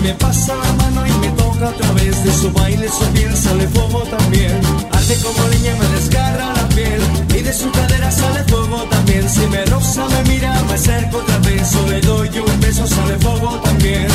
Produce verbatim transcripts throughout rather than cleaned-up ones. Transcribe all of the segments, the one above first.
me pasa la mano y me toca otra vez, de su baile su piel sale fuego también. Arde como leña, me desgarra la piel, y de su cadera sale fuego también. Si me roza, me mira, me acerco otra vez, o le doy un beso, sale fuego también.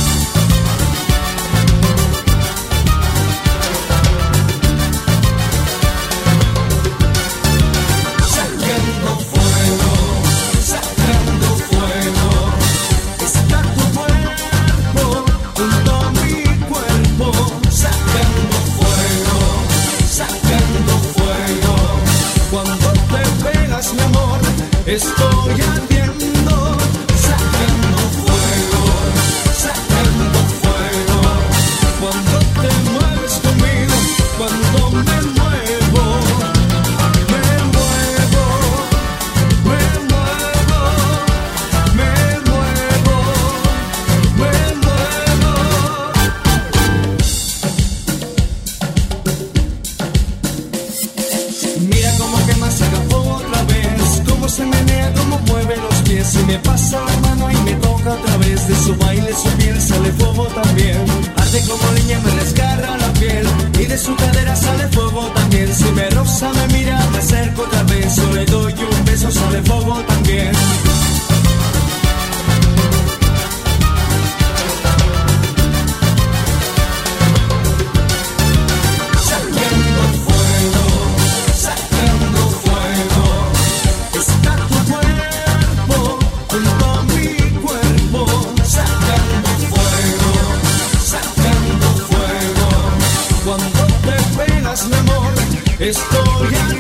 Estoy ardiendo, sacando fuego, sacando fuego. Cuando te mueves conmigo, cuando me muevo, me muevo, me muevo, me muevo, me muevo. Mira cómo quema, saca fuego otra vez, cómo se menea, cómo mueve los pies. Si me pasa la mano y me toca otra vez, de su baile su piel sale fuego también. Arde como leña, me desgarra la piel, y de su cadera sale fuego también. Si me roza, me mira, me acerco otra vez, o le doy un beso, sale fuego también. Estoy